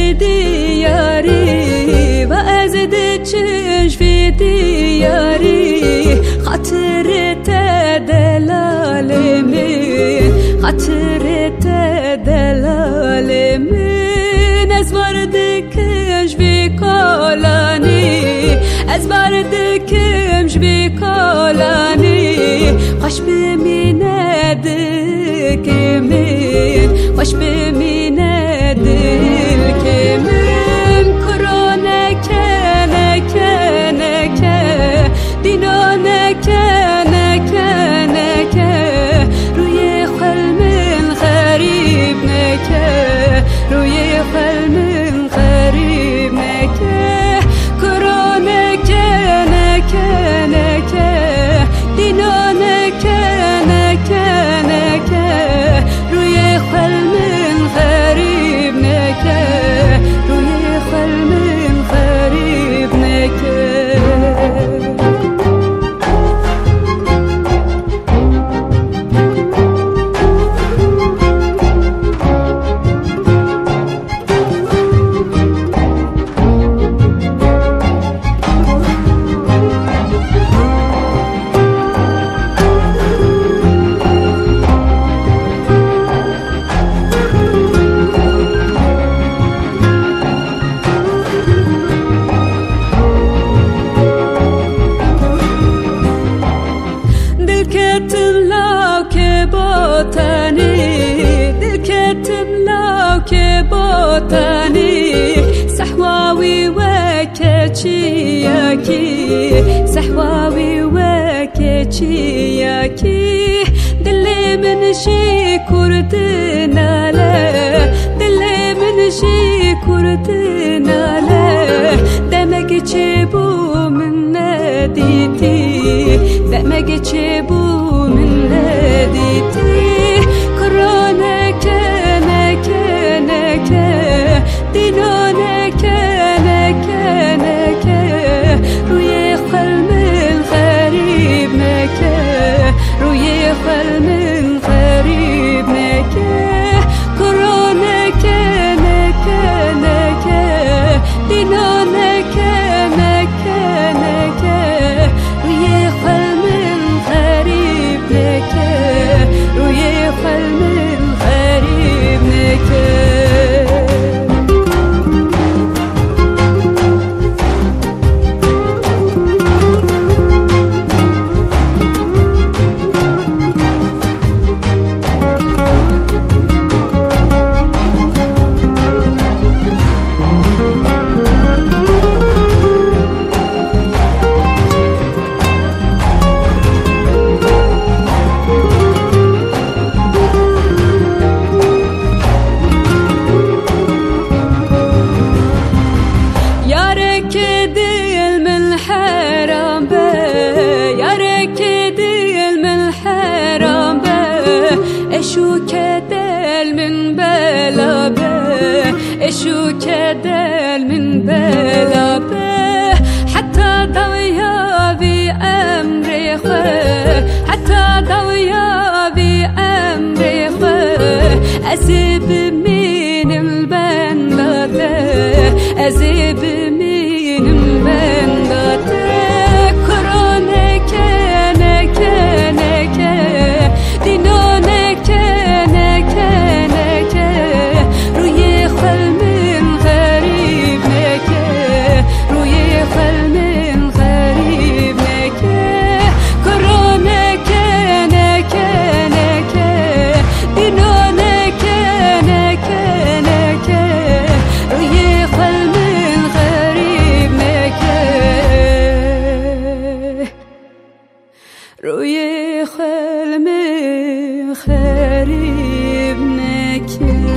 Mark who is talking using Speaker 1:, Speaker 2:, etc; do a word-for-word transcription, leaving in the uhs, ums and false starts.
Speaker 1: دیاری و از چشم دیاری خاطرت دلال من خاطرت دلال من از ورد کش بیکالانی از ورد کش بیکالانی خوش بمیند که من خوش بمیند دل که من کرانه که نکه نکه دینا نکه نکه نکه روی خلم غریب نکه روی خلم غریب نکه کرانه که نکه نکه دینا نکه نکه نکه روی خلم غریب نکه روی خلم غریب نکه سحواوي وكتشياكي سحواوي وكتشياكي دلي من شي كردنا لا دلي من شي كردنا لا دمك تشبو من ناديتي دمك تشبو من ناديتي كورونا كانك كانك دینا نکه نکه نکه روی خلم غریب نکه روی خلم غریب نکه کرا نکه نکه نکه دینا نکه نکه نکه روی خلم غریب نکه روی خلم غریب نکه اشو كدل من بلا به اشو كدل من بلا به حتى ضويا بأمر خير حتى ضويا بأمر خير أزيب من البندة أزيب من البندة كورونا كان كان كان دينو روی خلم غریب نکه